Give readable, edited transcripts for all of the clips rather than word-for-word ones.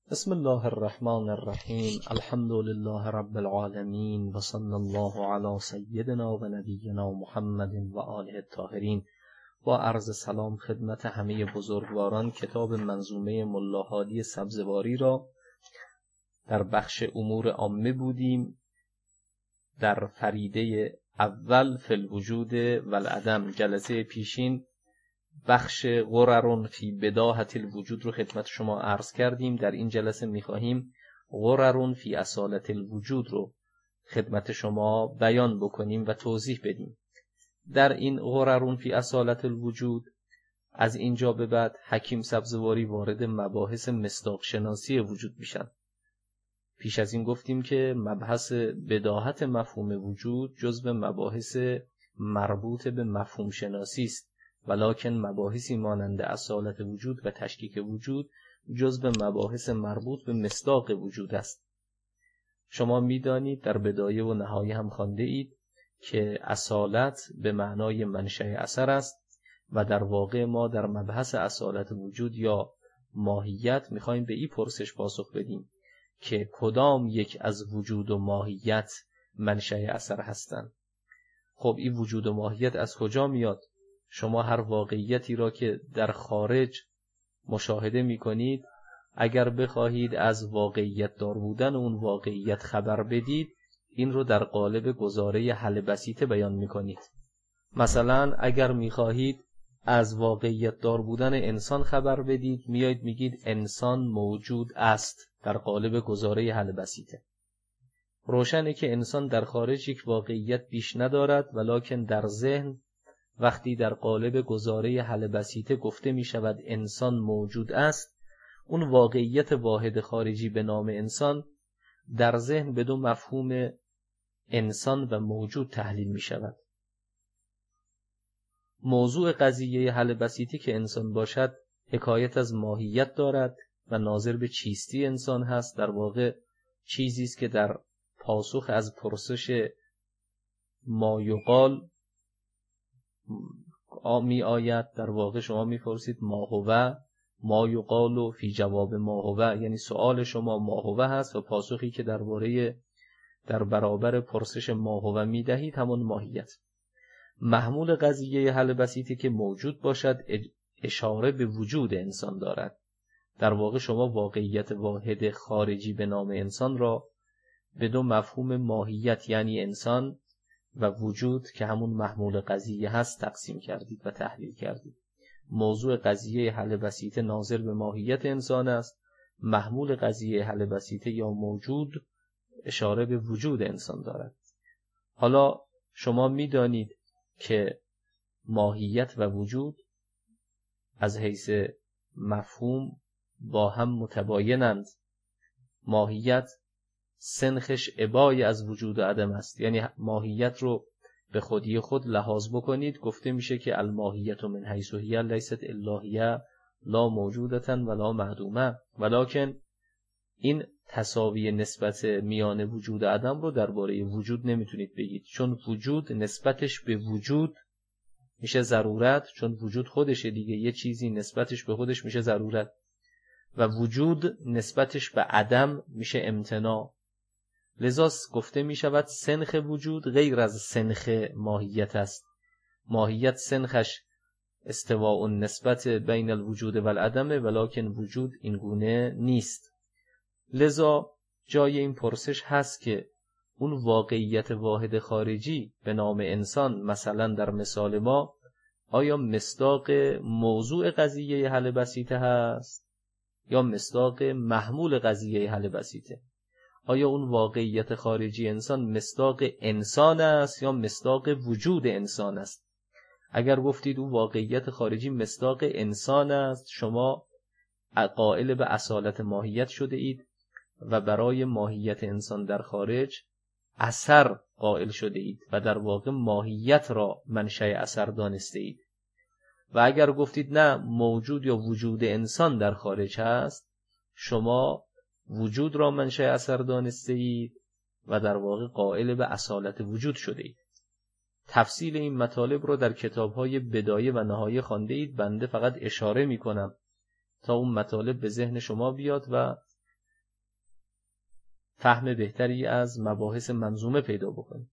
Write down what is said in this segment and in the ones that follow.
بسم الله الرحمن الرحیم. الحمد لله رب العالمین و صلی الله علی سیدنا و نبینا محمد و آله الطاهرین. با عرض سلام خدمت همه بزرگواران، کتاب منظومه ملا هادی سبزواری را در بخش امور عامه بودیم. در فریده اول فی الوجود و العدم جلسه پیشین بخش غرر فی بداهة الوجود رو خدمت شما عرض کردیم. در این جلسه می‌خواهیم غرر فی اصالة الوجود رو خدمت شما بیان بکنیم و توضیح بدیم. در این غرر فی اصالة الوجود از اینجا به بعد حکیم سبزواری وارد مباحث مصداق شناسی وجود میشن. پیش از این گفتیم که مبحث بداهت مفهوم وجود جزو مباحث مربوط به مفهوم شناسی است، ولکن مباحثی مانند اصالت وجود و تشکیک وجود جزو مباحث مربوط به مصداق وجود است. شما می‌دانید در بدایه و نهایه هم خوانده اید که اصالت به معنای منشأ اثر است و در واقع ما در مبحث اصالت وجود یا ماهیت می‌خوایم به این پرسش پاسخ بدیم که کدام یک از وجود و ماهیت منشأ اثر هستند. خب این وجود و ماهیت از کجا میاد؟ شما هر واقعیتی را که در خارج مشاهده می کنید، اگر بخواهید از واقعیت دار بودن اون واقعیت خبر بدید، این رو در قالب گزاره حل بسیطه بیان می کنید. مثلا اگر می خواهید از واقعیت دار بودن انسان خبر بدید، میایید میگید انسان موجود است در قالب گزاره حل بسیطه. روشنه که انسان در خارج یک واقعیت بیش ندارد، ولکن در ذهن وقتی در قالب گزاره حل بسیطه گفته می شود انسان موجود است، اون واقعیت واحد خارجی به نام انسان در ذهن به دو مفهوم انسان و موجود تحلیل می شود. موضوع قضیه حل بسیطه که انسان باشد حکایت از ماهیت دارد و ناظر به چیستی انسان هست. در واقع چیزی است که در پاسخ از پرسش ما یقال می آید. در واقع شما می پرسید ما هو، ما یقال و فی جواب ما هو، یعنی سوال شما ما هو هست و پاسخی که در برابر پرسش ما هو می دهید همون ماهیت. محمول قضیه حل بسیطی که موجود باشد اشاره به وجود انسان دارد. در واقع شما واقعیت واحد خارجی به نام انسان را به دو مفهوم ماهیت یعنی انسان و وجود که همون محمول قضیه هست تقسیم کردید و تحلیل کردید. موضوع قضیه حل بسیطه ناظر به ماهیت انسان است، محمول قضیه حل بسیطه یا موجود اشاره به وجود انسان دارد. حالا شما می‌دانید که ماهیت و وجود از حیث مفهوم با هم متباینند. ماهیت سنخش ابای از وجود و عدم است، یعنی ماهیت رو به خودی خود لحاظ بکنید گفته میشه که الماهیت من حیث هی لیست الا هی لا موجودة ولا معدومه، ولکن این تساوی نسبت میان وجود و عدم رو درباره وجود نمیتونید بگید، چون وجود نسبتش به وجود میشه ضرورت، چون وجود خودشه دیگه، یه چیزی نسبتش به خودش میشه ضرورت و وجود نسبتش به عدم میشه امتناع. لذا گفته می شود سنخ وجود غیر از سنخ ماهیت است. ماهیت سنخش استواء نسبت بین الوجود و العدم، ولکن وجود این گونه نیست. لذا جای این پرسش هست که اون واقعیت واحد خارجی به نام انسان مثلا در مثال ما آیا مصداق موضوع قضیه حل بسیطه هست یا مصداق محمول قضیه حل بسیطه؟ آیا اون واقعیت خارجی انسان مصداق انسان است یا مصداق وجود انسان است؟ اگر گفتید اون واقعیت خارجی مصداق انسان است، شما قائل به اصالت ماهیت شده اید و برای ماهیت انسان در خارج اثر قائل شده اید و در واقع ماهیت را منشأ اثر دانسته اید. و اگر گفتید نه موجود یا وجود انسان در خارج هست، شما وجود را منشأ اثر دانسته اید و در واقع قائل به اصالت وجود شده اید. تفصیل این مطالب رو در کتاب‌های بدایه و نهایه خوانده اید. بنده فقط اشاره می‌کنم تا اون مطالب به ذهن شما بیاد و فهم بهتری از مباحث منظومه پیدا بکنیم.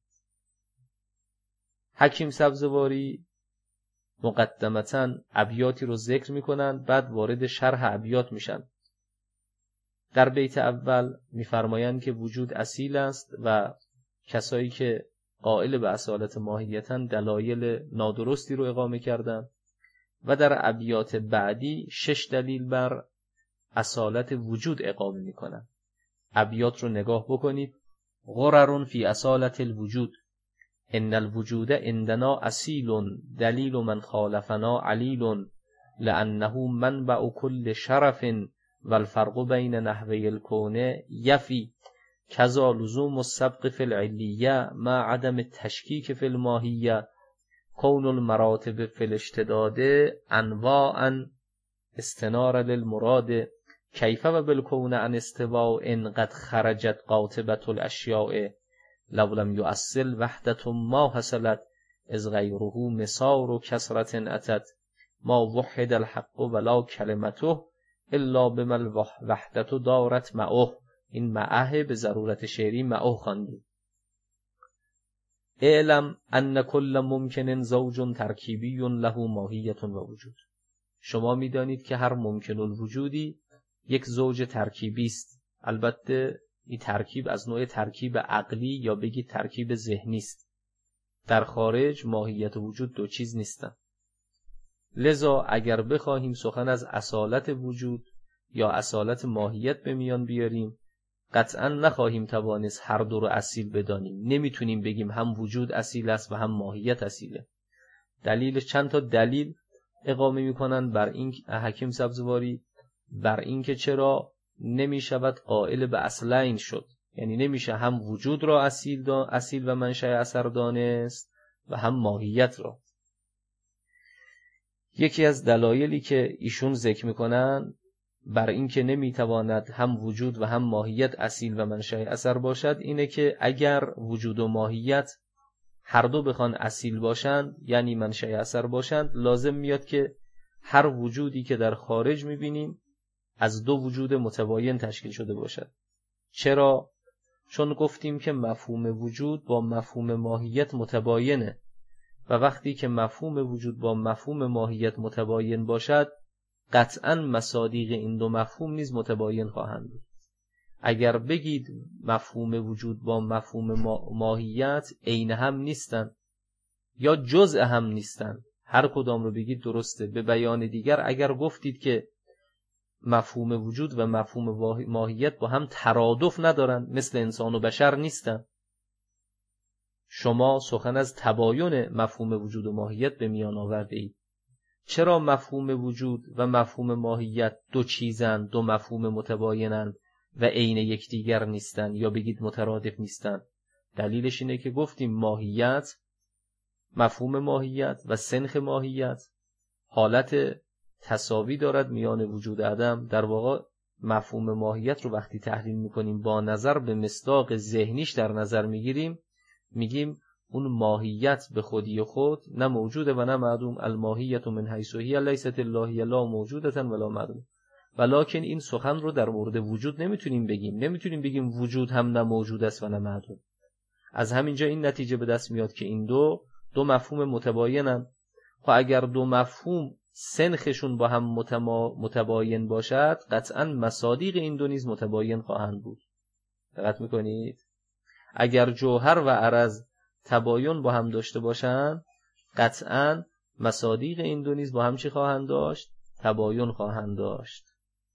حکیم سبزواری مقدمتاً ابیاتی رو ذکر میکنن، بعد وارد شرح ابیات میشن. در بیت اول میفرمایند که وجود اصیل است و کسایی که قائل به اصالت ماهیتن دلایل نادرستی رو اقامه کردن و در ابیات بعدی 6 دلیل بر اصالت وجود اقامه میکنن. ابیات رو نگاه بکنید. غرر فی اصالت الوجود، ان الوجود عندنا اصیل، دلیل من خالفنا علیل، لانه منبع کل شرف، والفرق بین نحوی الکون یفی، کذا لزوم السبق فی العلیه مع عدم التشکیک فی الماهیه، کون المراتب فی الاشتداد انواعا استنار للمراد، کیف و بالکون عن استواء ان قد خرجت قاطبة الاشیاء، لو لم یؤصل وحدة ما حصلت از غیره مسار و کسرت اتت، ما وحد الحق ولا کلمته الا بما الوحدة دارت معه. این معه به ضرورت شعری معه خواندیم. اعلم ان کل ممکن زوج ترکیبی له ماهیت و وجود. شما میدانید که هر ممکن الوجودی یک زوج ترکیبی است. البته این ترکیب از نوع ترکیب عقلی یا بگید ترکیب ذهنی است. در خارج ماهیت وجود دو چیز نیستند. لذا اگر بخواهیم سخن از اصالت وجود یا اصالت ماهیت به میان بیاریم، قطعا نخواهیم توانست هر دو رو اصیل بدانیم. نمیتونیم بگیم هم وجود اصیل است و هم ماهیت اصیله. دلیل چند تا دلیل اقامه میکنن بر این حکیم سبزواری، بر این که چرا نمیشود قائل به اصلین شد، یعنی نمیشه هم وجود را اصیل و منشأ اثر دانست و هم ماهیت را. یکی از دلایلی که ایشون ذکر میکنن بر این که نمیتواند هم وجود و هم ماهیت اصیل و منشأ اثر باشد اینه که اگر وجود و ماهیت هر دو بخوان اصیل باشند یعنی منشأ اثر باشند، لازم میاد که هر وجودی که در خارج میبینیم از دو وجود متباین تشکیل شده باشد. چرا؟ چون گفتیم که مفهوم وجود با مفهوم ماهیت متباینه و وقتی که مفهوم وجود با مفهوم ماهیت متباین باشد قطعاً مصادیق این دو مفهوم نیز متباین خواهند بود. اگر بگید مفهوم وجود با مفهوم ماهیت عین هم نیستن یا جزء هم نیستن، هر کدام رو بگید درسته. به بیان دیگر اگر گفتید که مفهوم وجود و مفهوم ماهیت با هم ترادف ندارن، مثل انسان و بشر نیستن، شما سخن از تباین مفهوم وجود و ماهیت به میان آورده اید. چرا مفهوم وجود و مفهوم ماهیت دو چیزند، دو مفهوم متباینند و عین یکدیگر نیستند یا بگید مترادف نیستند؟ دلیلش اینه که گفتیم ماهیت، مفهوم ماهیت و سنخ ماهیت حالت تساوی دارد میان وجود عدم. در واقع مفهوم ماهیت رو وقتی تحلیل میکنیم با نظر به مصداق ذهنیش در نظر میگیریم، میگیم اون ماهیت به خودی خود نه موجوده و نه معدوم. الماهیت من حیث هی لیست اللهیه لا موجودة ولا معدوم. ولکن این سخن رو در مورد وجود نمیتونیم بگیم. نمیتونیم بگیم وجود هم نه موجود است و نه معدوم. از همینجا این نتیجه به دست میاد که این دو مفهوم متباینن. خب اگر دو مفهوم سنخشون با هم متباین باشد، قطعاً مصادیق این دو نیز متباین خواهند بود. دقت میکنید؟ اگر جوهر و عرض تباین با هم داشته باشند، قطعاً مصادیق این دو نیز با هم چی خواهند داشت؟ تباین خواهند داشت.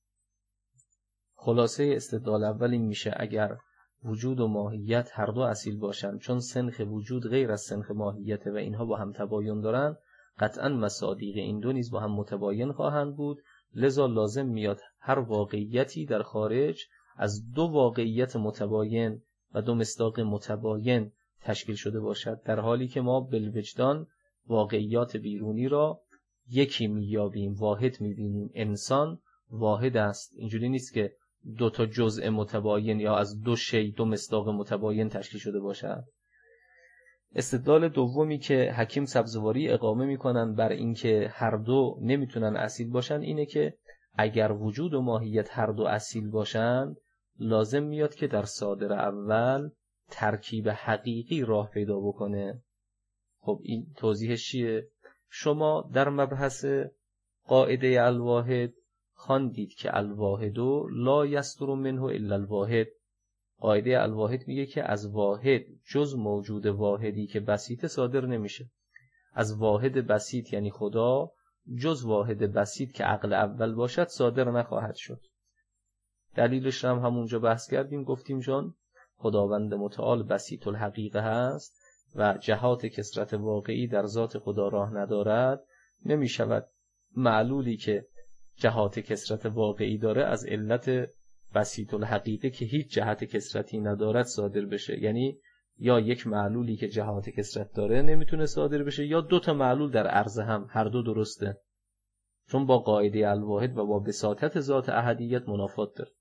خلاصه استدلال اول این میشه اگر وجود و ماهیت هر دو اصیل باشند، چون سنخ وجود غیر از سنخ ماهیت و اینها با هم تباین دارند، قطعاً مصادیق این دو نیز با هم متباین خواهند بود. لذا لازم میاد هر واقعیتی در خارج از دو واقعیت متباین و دو مصداق متباین تشکیل شده باشد، در حالی که ما بالوجدان واقعیات بیرونی را یکی میابیم، واحد میبینیم. انسان واحد است. اینجوری نیست که دو تا جزء متباین یا از دو شی دو مصداق متباین تشکیل شده باشد. استدلال دومی که حکیم سبزواری اقامه میکنن بر اینکه هر دو نمیتونن اصیل باشن اینه که اگر وجود و ماهیت هر دو اصیل باشند، لازم میاد که در صادر اول ترکیب حقیقی راه پیدا بکنه. خب این توضیحش چیه؟ شما در مبحث قاعده الواحد خواندید که الواحدو لا یصدر منه الا الواحد. قاعده الواحد میگه که از واحد جز موجود واحدی که بسیط صادر نمیشه. از واحد بسیط یعنی خدا جز واحد بسیط که عقل اول باشد صادر نخواهد شد. دلیلش هم همونجا بحث کردیم، گفتیم چون خداوند متعال بسیط الحقیقه هست و جهات کثرت واقعی در ذات خدا راه ندارد، نمی شود معلولی که جهات کثرت واقعی داره از علت بسیط الحقیقه که هیچ جهت کثرتی ندارد صادر بشه. یعنی یا یک معلولی که جهات کثرت داره نمیتونه صادر بشه، یا دو تا معلول در عرض هم، هر دو درسته، چون با قاعده الواحد و با بساطت ذات احدیت منافات داره.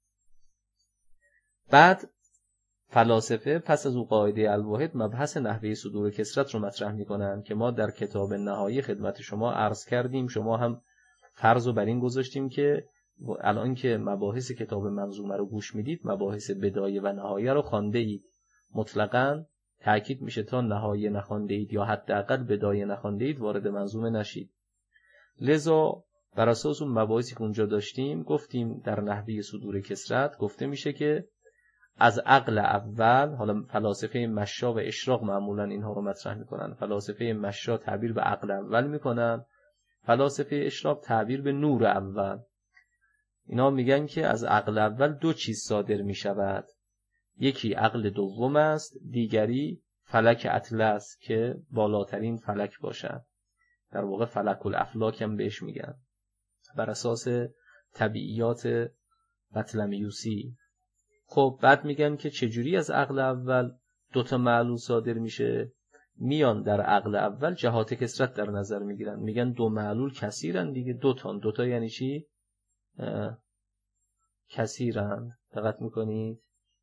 بعد فلاسفه پس از او قاعده الواحد مبحث نحوه صدور کثرت رو مطرح میکنن که ما در کتاب نهایی خدمت شما عرض کردیم. شما هم فرض رو بر این گذاشتیم که الان که مباحث کتاب منظومه رو گوش میدید مباحث بدایه و نهایه رو خوانده اید. مطلقاً تأکید میشه تا نهایه نخوانده اید یا حداقل بدایه نخوانده اید وارد منظومه نشید. لذا بر اساس اون مباحثی که اونجا داشتیم گفتیم در نحوه صدور کثرت گفته میشه که از عقل اول، حالا فلاسفه مشا و اشراق معمولا اینها رو مطرح میکنن، فلاسفه مشا تعبیر به عقل اول میکنن، فلاسفه اشراق تعبیر به نور اول. اینا میگن که از عقل اول دو چیز صادر میشود، یکی عقل دوم است، دیگری فلک اطلس که بالاترین فلک باشد. در واقع فلک الافلاک هم بهش میگن بر اساس طبیعیات بطلمیوسی. خب بعد میگن که چجوری از عقل اول دوتا معلول صادر میشه؟ میان در عقل اول جهات کثرت در نظر میگیرن، میگن دو معلول کثیرن دیگه، دوتا یعنی چی؟ کثیرن. دقت میکنید؟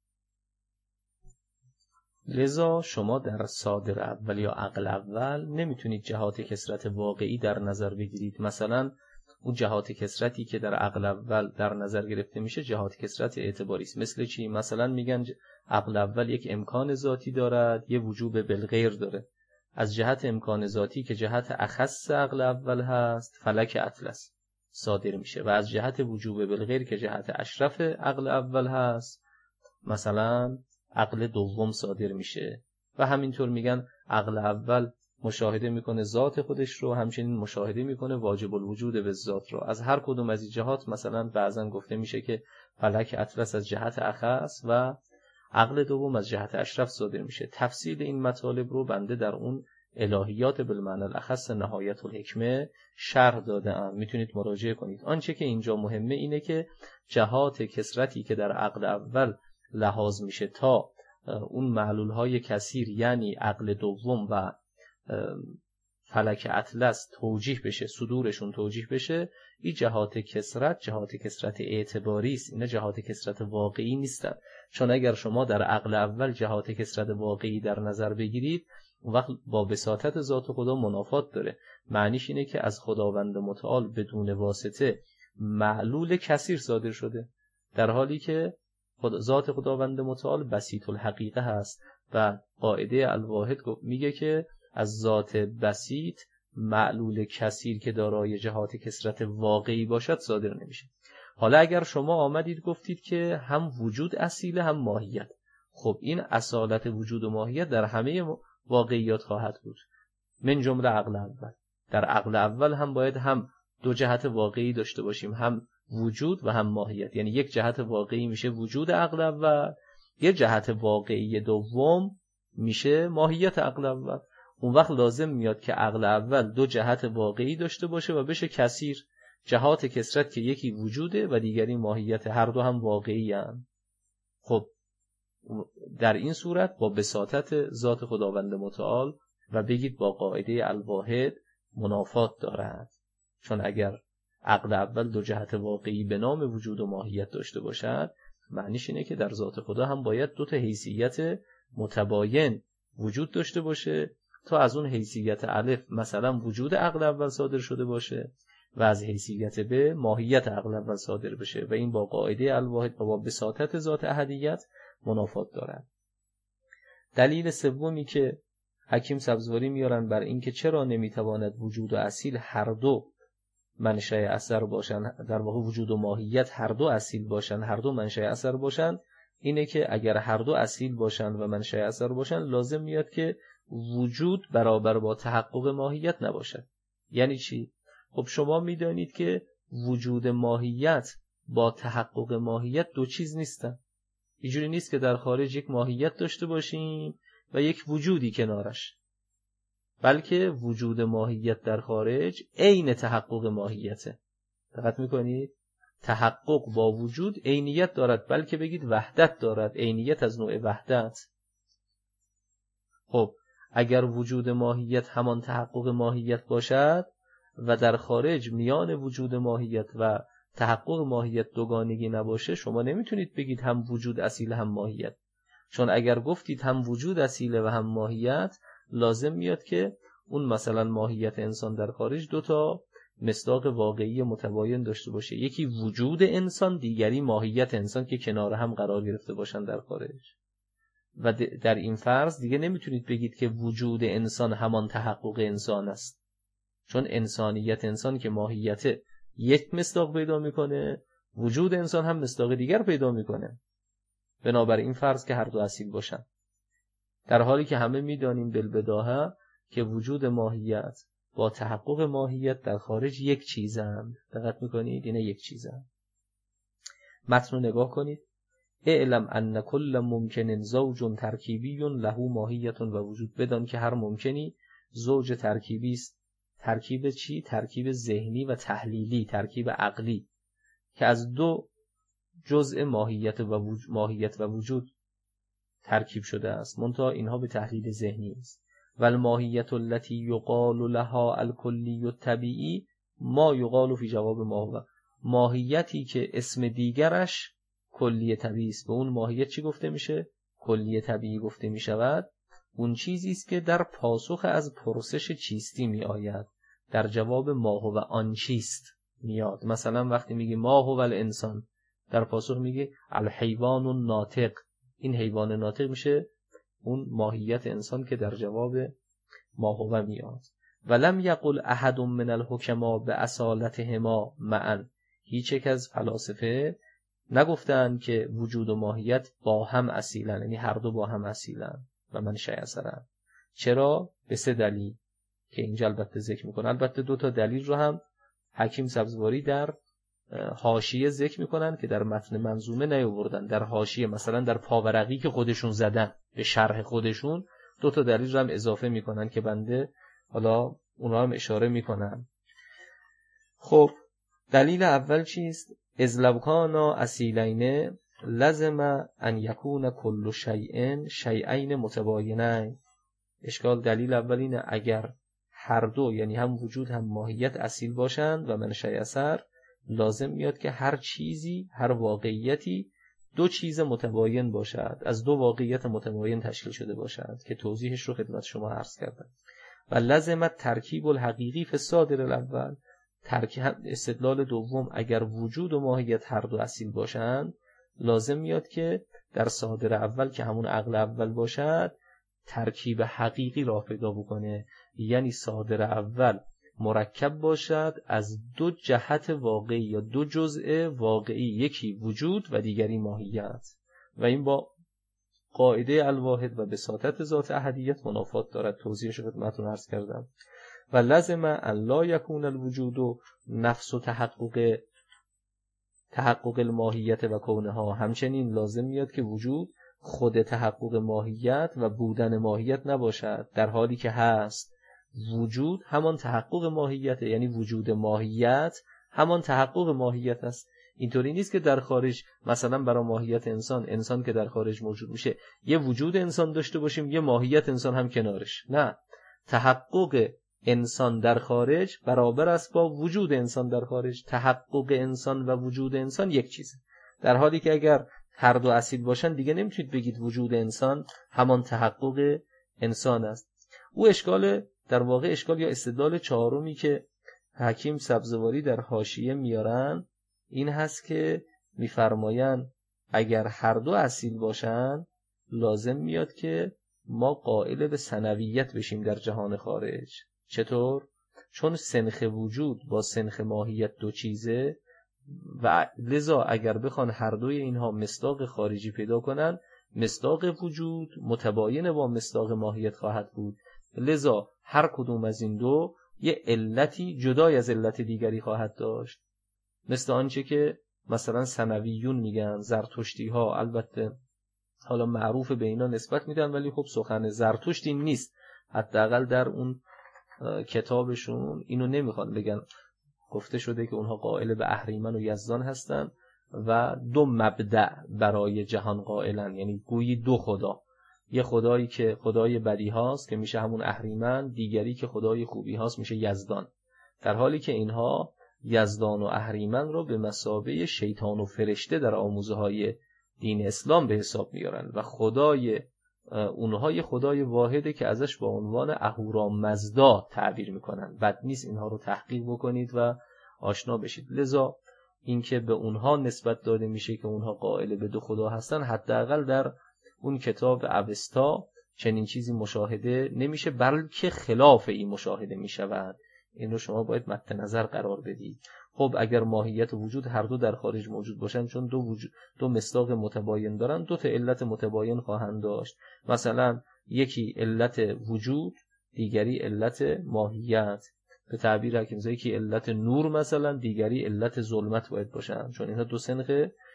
لذا شما در صادر اول یا عقل اول نمیتونید جهات کثرت واقعی در نظر بگیرید. مثلا اون جهات کثرتی که در عقل اول در نظر گرفته میشه جهات کثرت اعتباری است. مثل چی؟ مثلا میگن عقل اول یک امکان ذاتی دارد، یه وجوب بالغیر داره. از جهت امکان ذاتی که جهت اخص عقل اول هست فلک اطلس صادر میشه، و از جهت وجوب بالغیر که جهت اشرف عقل اول هست مثلا عقل دوم صادر میشه. و همینطور میگن عقل اول مشاهده میکنه ذات خودش رو، همچنین مشاهده میکنه واجب الوجود به ذات رو. از هر کدوم از این جهات مثلا بعضا گفته میشه که فلک اطلس از جهت اخص و عقل دوم از جهت اشرف صادر میشه. تفصیل این مطالب رو بنده در اون الهیات بالمعنی الاخص نهایت الحکمه شرح دادم، میتونید مراجعه کنید. آنچه که اینجا مهمه اینه که جهات کثرتی که در عقل اول لحاظ میشه تا اون معلول های کثیر یعنی عقل دوم و فلک اطلس توجیه بشه، صدورشون توجیه بشه، این جهات کثرت اعتباری است، اینا جهات کثرت واقعی نیستن. چون اگر شما در عقل اول جهات کثرت واقعی در نظر بگیرید اون وقت با بساطت ذات خدا منافات داره. معنیش اینه که از خداوند متعال بدون واسطه معلول کثیر صادر شده، در حالی که ذات خداوند متعال بسیط الحقیقه هست و قاعده الواحد میگه که از ذات بسیط معلول کثیر که دارای جهات کثرت واقعی باشد صادر نمیشه. حالا اگر شما آمدید گفتید که هم وجود اصیله هم ماهیت، خب این اصالت وجود و ماهیت در همه واقعیات خواهد بود، من جمله عقل اول. در عقل اول هم باید هم دو جهت واقعی داشته باشیم، هم وجود و هم ماهیت. یعنی یک جهت واقعی میشه وجود عقل اول، یک جهت واقعی دوم میشه ماهیت عقل اول. اون وقت لازم میاد که عقل اول دو جهت واقعی داشته باشه و بشه کثیر، جهات کثرت که یکی وجوده و دیگری ماهیت، هر دو هم واقعی هستند. خب در این صورت با بساطت ذات خداوند متعال و بگید با قاعده الواحد منافات دارد. چون اگر عقل اول دو جهت واقعی به نام وجود و ماهیت داشته باشد معنیش اینه که در ذات خدا هم باید دو تا حیثیت متباین وجود داشته باشه تا از اون حیثیت الف مثلا وجود عقل اول صادر شده باشه و از حیثیت به ماهیت عقل اول صادر بشه و این با قاعده الواحد و با بساطت ذات احدیت منافات دارد. دلیل سومی که حکیم سبزواری میارن بر این که چرا نمیتواند وجود و اصیل هر دو منشأ اثر باشن، در واقع وجود و ماهیت هر دو اصیل باشن، هر دو منشأ اثر باشن، اینه که اگر هر دو اصیل باشن و منشأ اثر باشن لازم میاد که وجود برابر با تحقق ماهیت نباشد. یعنی چی؟ خب شما میدانید که وجود ماهیت با تحقق ماهیت دو چیز نیستن. اینجوری نیست که در خارج یک ماهیت داشته باشیم و یک وجودی کنارش، بلکه وجود ماهیت در خارج عین تحقق ماهیته. دقت میکنید؟ تحقق با وجود عینیت دارد، بلکه بگید وحدت دارد، عینیت از نوع وحدت. خب اگر وجود ماهیت همان تحقق ماهیت باشد و در خارج میان وجود ماهیت و تحقق ماهیت دوگانگی نباشه، شما نمیتونید بگید هم وجود اصیل هم ماهیت. چون اگر گفتید هم وجود اصیله و هم ماهیت، لازم میاد که اون مثلا ماهیت انسان در خارج دوتا مصداق واقعی متباین داشته باشه، یکی وجود انسان، دیگری ماهیت انسان که کنار هم قرار گرفته باشن در خارج. و در این فرض دیگه نمیتونید بگید که وجود انسان همان تحقق انسان است، چون انسانیت انسان که ماهیت یک مصداق پیدا میکنه، وجود انسان هم مصداق دیگر پیدا میکنه. بنابراین فرض که هر دو اصیل باشن، در حالی که همه میدانیم بالبداهه که وجود ماهیت با تحقق ماهیت در خارج یک چیزند. دقت میکنید؟ اینه یک چیزند. متن رو نگاه کنید. اعلم ان کل ممکن زوج ترکیبی له ماهیت و وجود. بدان که هر ممکنی زوج ترکیبی است. ترکیب چی؟ ترکیب ذهنی و تحلیلی، ترکیب عقلی که از دو جزء ماهیت و وجود ترکیب شده است، منتها اینها به تحلیل ذهنی است. و الماهیت التي یقال لها الکلی الطبیعی ما یقال فی جواب ما هو. ماهیتی که اسم دیگرش کلی طبیعی است، به اون ماهیت چی گفته میشه؟ کلی طبیعی گفته میشود. اون چیزی است که در پاسخ از پرسش چیستی می آید، در جواب ما هو آن چیست میاد. مثلا وقتی میگی ما هو الانسان، در پاسخ میگی الحیوان الناطق. این حیوان ناطق میشه اون ماهیت انسان که در جواب ما هو میاد. ولم یقل احد من الحکما باصالتهما معا. هیچ یک از فلاسفه نگفتن که وجود و ماهیت با هم اصیلن، یعنی هر دو با هم اصیلن و منشأ اثرن. چرا؟ به سه دلیل که اینجا البته ذکر میکنن. البته دو تا دلیل رو هم حکیم سبزواری در حاشیه ذکر میکنن که در متن منظومه نیاوردن. در حاشیه مثلا در پاورقی که خودشون زدن به شرح خودشون، دو تا دلیل رو هم اضافه میکنن که بنده حالا اونها هم اشاره میکنن. خب دلیل اول چیست؟ اذ لو کانا اصیلین لزم ان یکون کل شیء شیئین متباینین. اشکال دلیل اول اینه اگر هر دو، یعنی هم وجود هم ماهیت اصیل باشند و منشأ اثر، لازم میاد که هر چیزی، هر واقعیتی دو چیز متباین باشد، از دو واقعیت متباین تشکیل شده باشد که توضیحش رو خدمت شما عرض کردم. و لازمت ترکیب الحقیقی فی الصادر الاول. استدلال دوم، اگر وجود و ماهیت هر دو اصیل باشند، لازم میاد که در صادر اول که همون عقل اول باشد ترکیب حقیقی راه پیدا بکنه، یعنی صادر اول مرکب باشد از دو جهت واقعی یا دو جزء واقعی، یکی وجود و دیگری ماهیت، و این با قاعده الواحد و بساطت ذات احدیت منافات دارد. توضیحش رو خدمتتون عرض کردم. و لازم ان لا یکون الوجود و نفس و تحقق الماهیت و کونها. همچنین لازم میاد که وجود خود تحقق ماهیت و بودن ماهیت نباشد، در حالی که هست. وجود همان تحقق ماهیت، یعنی وجود ماهیت همان تحقق ماهیت است. اینطوری نیست که در خارج مثلا برای ماهیت انسان که در خارج موجود میشه، یه وجود انسان داشته باشیم یه ماهیت انسان هم کنارش. نه، تحقق انسان در خارج برابر است با وجود انسان در خارج. تحقق انسان و وجود انسان یک چیزه، در حالی که اگر هر دو اصیل باشن دیگه نمیتونید بگید وجود انسان همان تحقق انسان است. او اشکال، در واقع اشکال یا استدلال چهارمی که حکیم سبزواری در حاشیه میارن این هست که میفرماین اگر هر دو اصیل باشن لازم میاد که ما قائل به ثانویت بشیم در جهان خارج. چطور؟ چون سنخ وجود با سنخ ماهیت دو چیزه و لذا اگر بخوان هر دوی اینها مصداق خارجی پیدا کنن، مصداق وجود متباین با مصداق ماهیت خواهد بود، لذا هر کدوم از این دو یه علتی جدای از علت دیگری خواهد داشت. مثل آنچه که مثلا ثانویون میگن، زرتشتی ها، البته حالا معروف به اینا نسبت میدن ولی خب سخن زرتشت این نیست، حداقل در اون کتابشون اینو نمیخوان بگن. گفته شده که اونها قائل به اهریمن و یزدان هستن و دو مبدأ برای جهان قائلن، یعنی گویی دو خدا، یه خدایی که خدای بدی هاست که میشه همون اهریمن، دیگری که خدای خوبی هاست میشه یزدان، در حالی که اینها یزدان و اهریمن رو به مثابه شیطان و فرشته در آموزه های دین اسلام به حساب میارن و خدای اونها یه خدای واحده که ازش با عنوان اهورامزدا تعبیر میکنن. بد نیست اینها رو تحقیق بکنید و آشنا بشید. لذا اینکه به اونها نسبت داده میشه که اونها قائل به دو خدا هستن، حداقل در اون کتاب اوستا چنین چیزی مشاهده نمیشه، بلکه خلاف این مشاهده میشود. این رو شما باید مد نظر قرار بدید. خب اگر ماهیت و وجود هر دو در خارج موجود باشن، چون دو مصداق متباین دارن، دو تا علت متباین خواهند داشت. مثلا یکی علت وجود، دیگری علت ماهیت. به تعبیر حکیم یکی علت نور مثلا، دیگری علت ظلمت باید باشن، چون اینها دو سنخ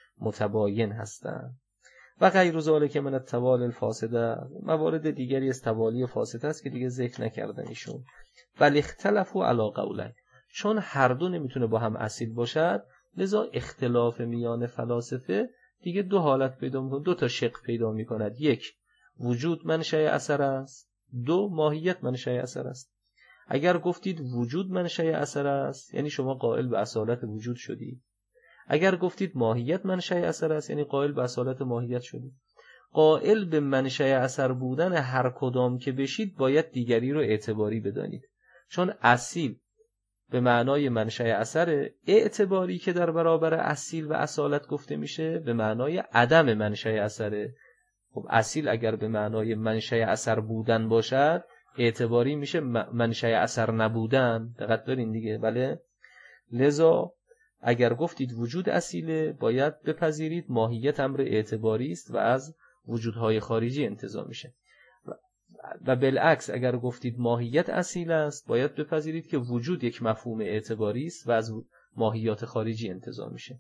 متباین هستند. و غیر ذالک من التوال الفاسده، موارد دیگری از توالی فاسد است که دیگه ذکر نکردن ایشون. بل اختلفوا علی قولین، چون هر دو نمیتونه با هم اصیل باشد، لذا اختلاف میان فلاسفه دیگه دو حالت پیدا میکنه، دو تا شق پیدا میکند. یک، وجود منشأ اثر است، دو، ماهیت منشأ اثر است. اگر گفتید وجود منشأ اثر است، یعنی شما قائل به اصالت وجود شدید. اگر گفتید ماهیت منشأ اثر است، یعنی قائل به اصالت ماهیت شدید. قائل به منشأ اثر بودن هر کدام که بشید، باید دیگری رو اعتباری بدانید، چون اصیل به معنای منشأ اثر، اعتباری که در برابر اصیل و اصالت گفته میشه به معنای عدم منشأ اثره. خب اصیل اگر به معنای منشأ اثر بودن باشد، اعتباری میشه منشأ اثر نبودن. دقت دارین دیگه؟ بله. لذا اگر گفتید وجود اصیله، باید بپذیرید ماهیت امر اعتباری است و از وجودهای خارجی انتزاع میشه. و بالعکس اگر گفتید ماهیت اصیل است، باید بپذیرید که وجود یک مفهوم اعتباری است و از ماهیات خارجی انتزاع میشه.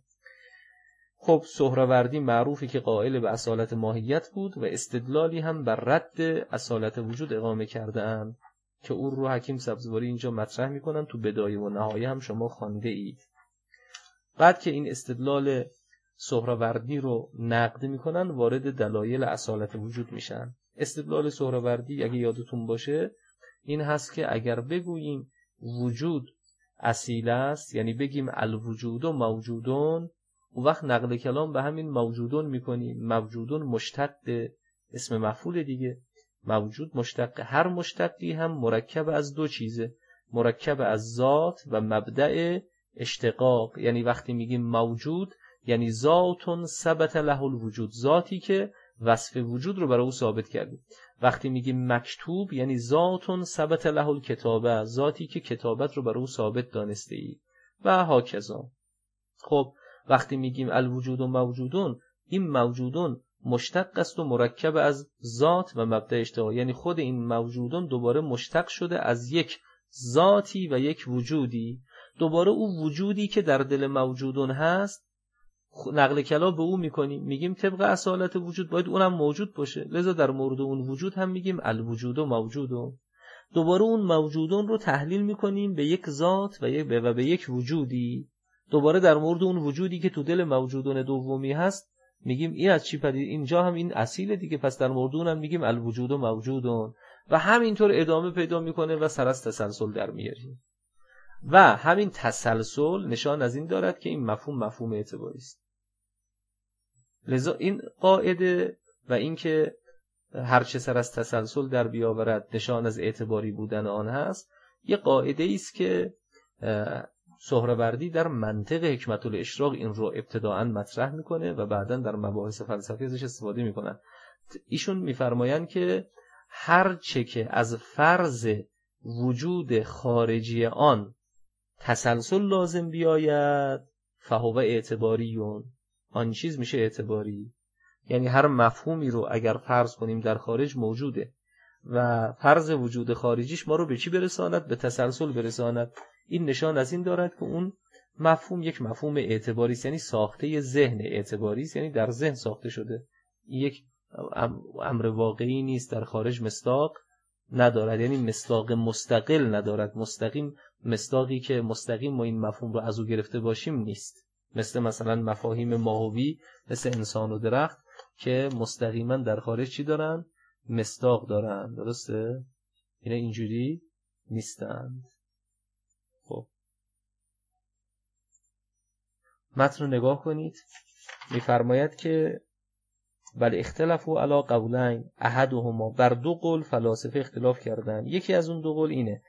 خب سهروردی معروفی که قائل به اصالت ماهیت بود و استدلالی هم بر رد اصالت وجود اقامه کرده‌اند که اون رو حکیم سبزواری اینجا مطرح میکنن، تو بدایه و نهایه هم شما خوانده اید. بعد که این استدلال سهروردی رو نقد میکنن، وارد دلایل اصالت وجود میشن. استدلال سهروردی اگه یادتون باشه این هست که اگر بگوییم وجود اصیل است، یعنی بگیم الوجود و موجودون، اون وقت نقل کلام به همین موجودون میکنیم. موجودون مشتق اسم مفعول دیگه، موجود مشتق، هر مشتقی هم مرکب از دو چیزه، مرکب از ذات و مبدأ اشتقاق. یعنی وقتی میگیم موجود یعنی ذاتون ثبت له الوجود، ذاتی که وصف وجود رو برای او ثابت کردیم. وقتی میگیم مکتوب یعنی ذاتون ثبت له الکتابه، ذاتی که کتابت رو برای او ثابت دانسته ای و هاکذا. خب وقتی میگیم الوجود و موجودون، این موجودون مشتق است و مرکب از ذات و مبدأ اشتقاق، یعنی خود این موجودون دوباره مشتق شده از یک ذاتی و یک وجودی. دوباره او وجودی که در دل موجودون هست نقل کلام به او میکنیم، میگیم طبق اصالت وجود باید اونم موجود باشه، لذا در مورد اون وجود هم میگیم الوجود و موجودون. دوباره اون موجودون رو تحلیل میکنیم به یک ذات و به یک وجودی. دوباره در مورد اون وجودی که تو دل موجودون دومی هست میگیم این از چی پدید، اینجا هم این اصیل دیگه، پس در مورد اون هم میگیم الوجود و موجودون. و همینطور ادامه پیدا میکنه و سر از تسلسل در میاریم. و همین تسلسل نشان از این دارد که این مفهوم اعتباری است. لذا این قاعده و این که هر چه سر از تسلسل در بیاورد نشان از اعتباری بودن آن هست، یه قاعده است که سهروردی در منطق حکمت الاشراق این رو ابتداعاً مطرح میکنه و بعداً در مباحث فلسفی ازش استفاده میکنن. ایشون میفرمایند که هر چه که از فرض وجود خارجی آن تسلسل لازم بیاید فهو اعتباریون، آن چیز میشه اعتباری. یعنی هر مفهومی رو اگر فرض کنیم در خارج موجوده و فرض وجود خارجیش ما رو به چی برساند؟ به تسلسل برساند. این نشان از این دارد که اون مفهوم یک مفهوم اعتباری است، یعنی ساخته ذهن اعتباری است، یعنی در ذهن ساخته شده. این یک امر واقعی نیست، در خارج مصداق ندارد، یعنی مصداق مستقل ندارد. مستقیم مصداقی که مستقیم ما این مفهوم رو از او گرفته باشیم نیست. مثلا مفاهیم ماهوی مثل انسان و درخت که مستقیما در خارج چی دارن؟ مصداق دارن. درسته؟ اینا اینجوری نیستند. خب متن رو نگاه کنید. میفرماید که بل اختلافوا علی قولین احدهما، بر دو قول فلاسفه اختلاف کردن. یکی از اون دو قول اینه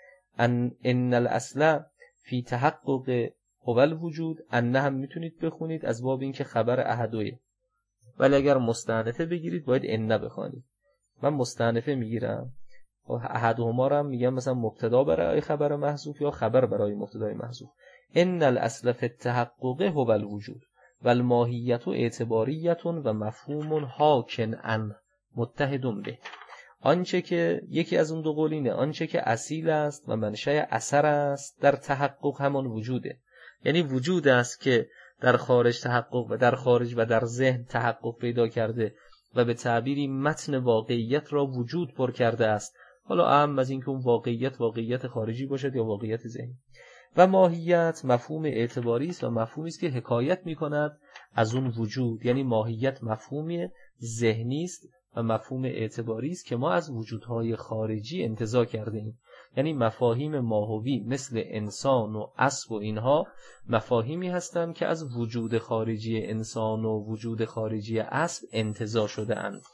ان الاصل فی تحقق هو الوجود، ان هم میتونید بخونید از باب این که خبر احدویه، ولی اگر مستأنفه بگیرید باید ان بخونید. من مستأنفه میگیرم، احدهما رو هم میگم مثلا مبتدا برای خبر محذوف یا خبر برای مبتدای محذوف. ان الاصل فی التحقق هو الوجود و الماهیت اعتباریت و مفهوم حاکن عن متحد به. آنچه که یکی از اون دو قول اینه، آنچه که اصیل است و منشأ اثر است در تحقق همان وجوده. یعنی وجود است که در خارج تحقق و در خارج و در ذهن تحقق پیدا کرده و به تعبیری متن واقعیت را وجود پر کرده است، حالا اهم از این که اون واقعیت خارجی باشد یا واقعیت ذهنی. و ماهیت مفهوم اعتباری است و مفهومی است که حکایت می‌کند از اون وجود. یعنی ماهیت مفهومی ذهنی است و مفهوم اعتباری است که ما از وجودهای خارجی انتزاع کرده ایم. یعنی مفاهیم ماهوی مثل انسان و اسب و اینها مفاهیمی هستند که از وجود خارجی انسان و وجود خارجی اسب انتزاع شده اند.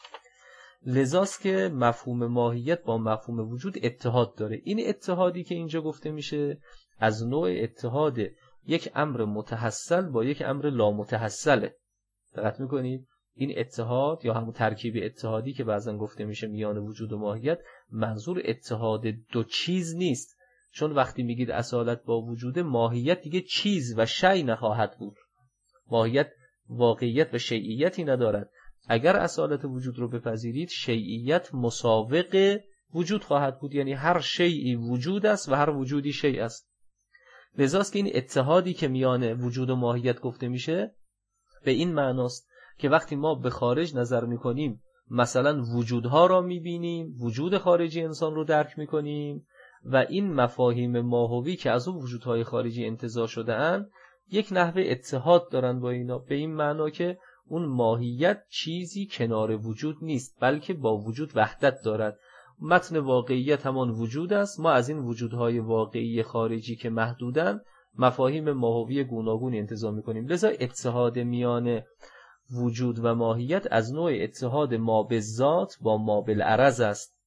لذاست که مفهوم ماهیت با مفهوم وجود اتحاد داره. این اتحادی که اینجا گفته میشه از نوع اتحاد یک امر متحصل با یک امر لامتحصله. دقت میکنید؟ این اتحاد یا همون ترکیب اتحادی که بعضا گفته میشه میان وجود و ماهیت، منظور اتحاد دو چیز نیست. چون وقتی میگید اصالت با وجود، ماهیت دیگه چیز و شی نخواهد بود. ماهیت واقعیت و شیعیتی ندارد. اگر اصالت وجود رو بپذیرید، شیعیت مساوق وجود خواهد بود. یعنی هر شیعی وجود است و هر وجودی شیء است. لذاست که این اتحادی که میان وجود و ماهیت گفته میشه به این معناست که وقتی ما به خارج نظر میکنیم، مثلا وجودها را میبینیم، وجود خارجی انسان رو درک میکنیم و این مفاهیم ماهوی که از اون وجودهای خارجی انتزاع شده اند یک نحوه اتحاد دارن با اینا، به این معنا که اون ماهیت چیزی کنار وجود نیست بلکه با وجود وحدت دارد. متن واقعیت همان وجود است. ما از این وجودهای واقعی خارجی که محدودن مفاهیم ماهوی گوناگونی انتزاع میکنیم. لذا اتحاد میان وجود و ماهیت از نوع اتحاد ما به ذات با ما بالعرض است.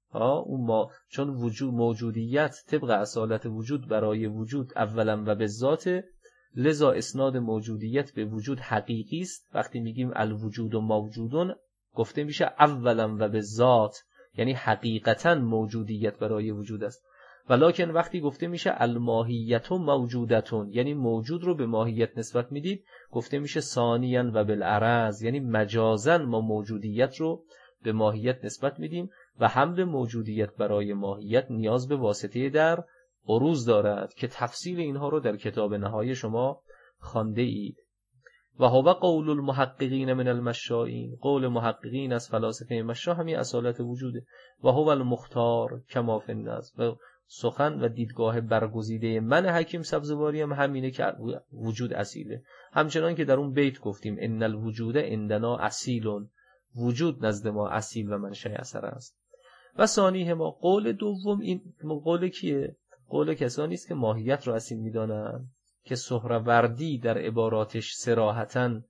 چون وجود موجودیت طبق اصالت وجود برای وجود اولا و به ذات، لذا اسناد موجودیت به وجود حقیقی است. وقتی میگیم الوجود و موجودون گفته میشه اولا و به ذات، یعنی حقیقتا موجودیت برای وجود است. ولکن وقتی گفته میشه الماهیت و موجودتون، یعنی موجود رو به ماهیت نسبت میدید، گفته میشه ثانیاً و بالعرض، یعنی مجازاً ما موجودیت رو به ماهیت نسبت میدیم و حمل موجودیت برای ماهیت نیاز به واسطه در عروض دارد که تفصیل اینها رو در کتاب نهایی شما خوانده اید. و هو قول المحققین من المشائین، قول محققین از فلاسفه مشا همین اصالت وجوده. و هو المختار کما فی النظم، و سخن و دیدگاه برگزیده من حکیم سبزواری هم همینه که وجود اصیله. همچنان که در اون بیت گفتیم ان الوجود عندنا اصیلون، وجود نزد ما اصیل و منشأ اثر است. و ثانیه ما قول دوم، این قول کیه؟ قول کسانی است که ماهیت رو اصیل میدانند، که سهروردی در عباراتش صراحتاً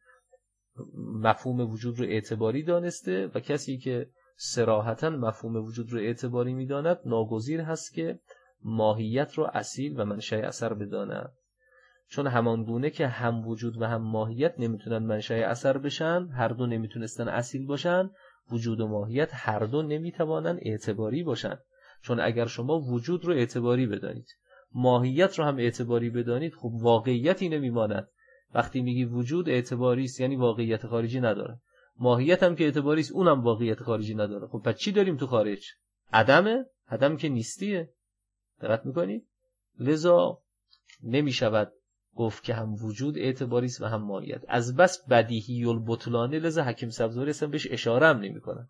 مفهوم وجود رو اعتباری دانسته و کسی که صراحتاً مفهوم وجود رو اعتباری میداند ناگزیر هست که ماهیت رو اصیل و منشأ اثر بدانند. چون همان گونه که هم وجود و هم ماهیت نمیتونن منشأ اثر بشن، هر دو نمیتونستن اصیل باشن، وجود و ماهیت هر دو نمیتوانن اعتباری باشن. چون اگر شما وجود رو اعتباری بدانید، ماهیت رو هم اعتباری بدانید، خب واقعیتی نمیماند. وقتی میگی وجود اعتباری است یعنی واقعیت خارجی نداره، ماهیت هم که اعتباری است اونم واقعیت خارجی نداره. خب پس چی داریم تو خارج؟ عدمه؟ عدم که نیستیه. دقت میکنید؟ لذا نمیشود گفت که هم وجود اعتباری است و هم ماهیت. از بس بدیهی البطلانه، لذا حکیم سبزواری اصلا بهش اشاره هم نمیکنه.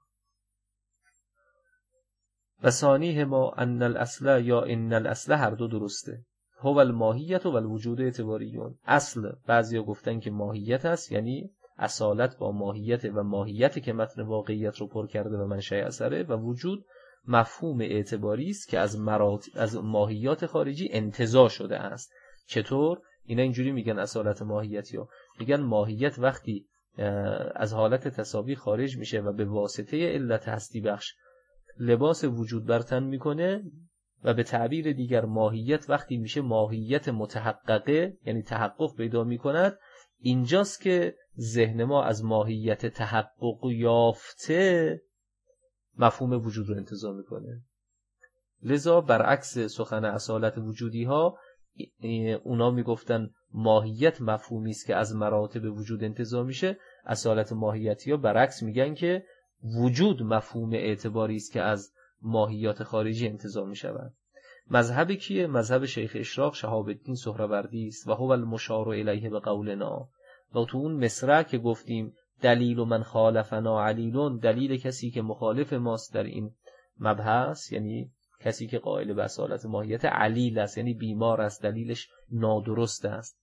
و ثانیه ما ان الاصل یا ان الاصل هر دو درسته. هو الماهیت و الوجود اعتباریون. اصل بعضیا گفتن که ماهیت است، یعنی اصالت با ماهیت و ماهیت که متن واقعیت رو پر کرده و منشأ اثره، و وجود مفهوم اعتباری است که از ماهیات خارجی انتزاع شده است. چطور؟ اینا اینجوری میگن اصالت ماهیتی ها، میگن ماهیت وقتی از حالت تساوی خارج میشه و به واسطه علت هستی بخش لباس وجود بر تن میکنه، و به تعبیر دیگر ماهیت وقتی میشه ماهیت متحققه، یعنی تحقق پیدا میکند، اینجاست که ذهن ما از ماهیت تحقق یافته مفهوم وجود رو انتزاع میکنه. لذا برعکس سخن اصالت وجودی ها، اونا میگفتن ماهیت مفهومی است که از مراتب وجود انتزاع میشه. اصالت ماهیتی ها برعکس میگن که وجود مفهوم اعتباری است که از ماهیات خارجی انتزاع میشود. مذهب کیه؟ مذهب شیخ اشراق شهاب الدین سهروردی است و هو المشار الیه به قولنا. و تو اون مصرع که گفتیم دلیل من خالفنا علیلون، دلیل کسی که مخالف ماست در این مبحث، یعنی کسی که قائل به اصالت ماهیت، علیل است، یعنی بیمار است، دلیلش نادرست است.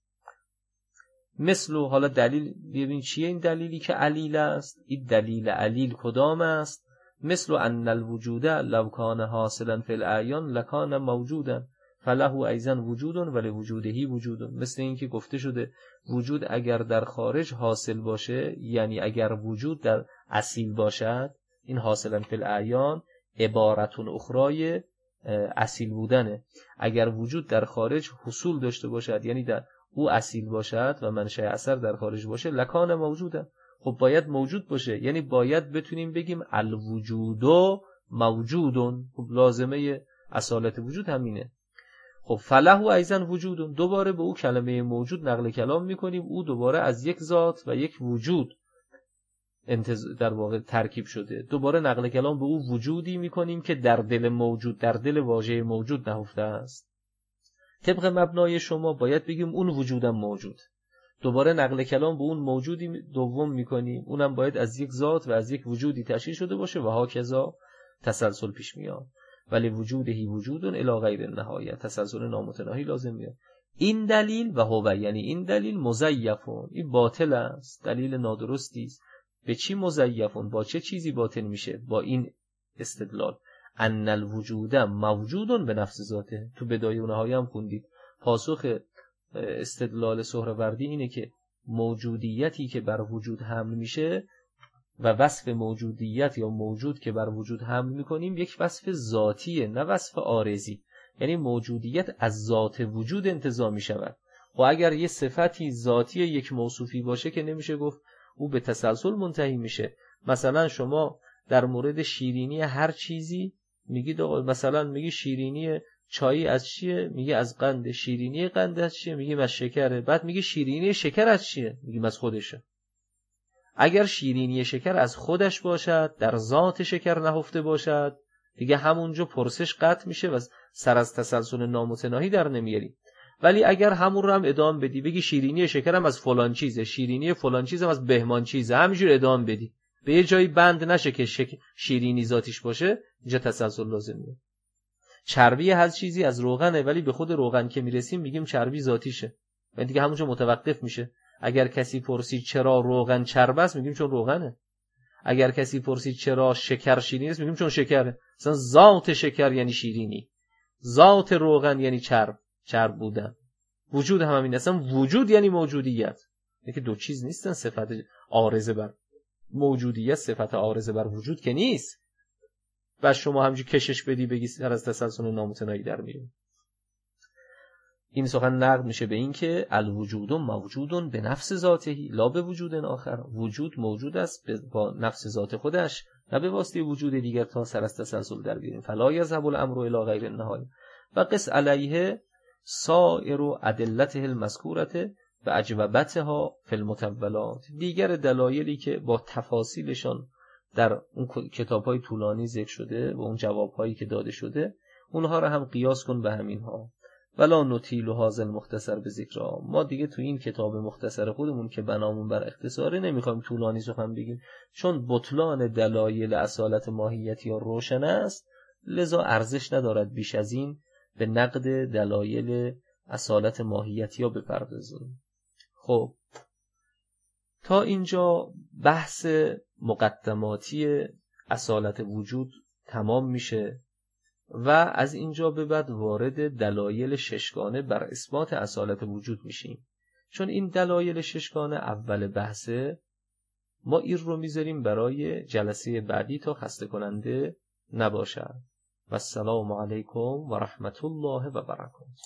مثل حالا دلیل ببین چیه این دلیلی که علیل است؟ این دلیل علیل کدام است؟ مثل ان الوجود لو کان حاصلا فی الاعیان لکان موجودا فله ایضا وجود ولوجوده وجود. مثل این که گفته شده وجود اگر در خارج حاصل باشه، یعنی اگر وجود در اصیل باشد، این حاصلا فی الاعیان عبارتون اخرای اصیل بودنه. اگر وجود در خارج حصول داشته باشد، یعنی در او اصیل باشد و منشأ اثر در خارج باشه، لکان موجوده. خب باید موجود باشه، یعنی باید بتونیم بگیم الوجود موجودون. خب لازمه اصالت وجود همینه. خب فله ایضا وجودون، دوباره به او کلمه موجود نقل کلام میکنیم، او دوباره از یک ذات و یک وجود در واقع ترکیب شده. دوباره نقل کلام به او وجودی میکنیم که در دل موجود، در دل واژه موجود نهفته است. طبق مبنای شما باید بگیم اون وجودم موجود. دوباره نقل کلام به اون موجودی دوم میکنیم، اونم باید از یک ذات و از یک وجودی تشکیل شده باشه و هاکذا تسلسل پیش میاد. ولی وجودهی وجودون الی غیر النهایه، تسلسل نامتناهی لازم میاد. این دلیل و هو، یعنی این دلیل مزیفون، این باطل است، دلیل نادرستی است. به چی مزیفون؟ با چه چیزی باطل میشه؟ با این استدلال ان الوجود موجودون به نفس ذاته. تو بدایه و نهایه هم خوندید. پاسخ استدلال سهروردی اینه که موجودیتی که بر وجود حمل میشه و وصف موجودیت یا موجود که بر وجود حمل میکنیم یک وصف ذاتیه، نه وصف عارضی. یعنی موجودیت از ذات وجود انتزاع میشود. و اگر یه صفتی ذاتی یک موصوفی باشه که نمیشه گفت او به تسلسل منتهی میشه. مثلا شما در مورد شیرینی هر چیزی میگید مثلا میگی شیرینی چای از چیه؟ میگه از قند. شیرینی قند از چیه؟ میگیم از شکره. بعد میگه شیرینی شکر از چیه؟ میگیم از خودشه. اگر شیرینی شکر از خودش باشد، در ذات شکر نهفته باشد، دیگه همونجا پرسش قطع میشه و سر از تسلسل نامتناهی در نمیاری. ولی اگر همون رو هم ادامه بدی، بگی شیرینی شکرم از فلان چیزه، شیرینی فلان چیزم از بهمان چیزه، همینجور ادامه بدی، به یه جایی بند نشه که شیرینی ذاتیش باشه، اینجا تسلسل لازم میاد. چربی هر چیزی از روغنه، ولی به خود روغن که میرسیم میگیم چربی ذاتیشه، و دیگه همونجا متوقف میشه. اگر کسی پرسید چرا روغن چرب است، میگیم چون روغنه. اگر کسی پرسید چرا شکر شیرین است، میگیم چون شکره. مثلا ذات شکر یعنی شیرینی، ذات روغن یعنی چرب بودن. وجود هم همین، اصلا وجود یعنی موجودیت. اینکه دو چیز نیستن. صفت عارضه بر موجودیت صفت عارضه بر وجود که نیست. بس شما همینجوری کشش بدی بگی سر از تسلسل نامتناهی در میریم. این سخن نقد میشه به این که الوجود موجود به نفس ذاته لا به وجود آخر، وجود موجود است با نفس ذات خودش، نه به واسطه وجود دیگر تا سر از تسلسل در بیاریم. فلا یذهب الامر الی غیر النهایه و قس علیه سائر ادلته المذکورته و اجوبتها فی المطولات. دیگر دلایلی که با تفاصیلشان در اون کتاب‌های طولانی ذکر شده و اون جواب‌هایی که داده شده، اونها رو هم قیاس کن به همینها. ولا نطیل هذا المختصر به ذکرها. ما دیگه تو این کتاب مختصر خودمون که بنامون بر اختصاره نمیخوایم طولانی سخن بگیم، چون بطلان دلایل اصالت ماهیتی یا روشن است، لذا ارزش ندارد بیش از این به نقد دلایل اصالت ماهیتی ها بپردازیم. خب تا اینجا بحث مقدماتی اصالت وجود تمام میشه و از اینجا به بعد وارد دلایل ششگانه بر اثبات اصالت وجود میشیم. چون این دلایل ششگانه اول بحثه، ما این رو میذاریم برای جلسه بعدی تا خسته کننده نباشد. و السلام علیکم و رحمت الله و برکاته.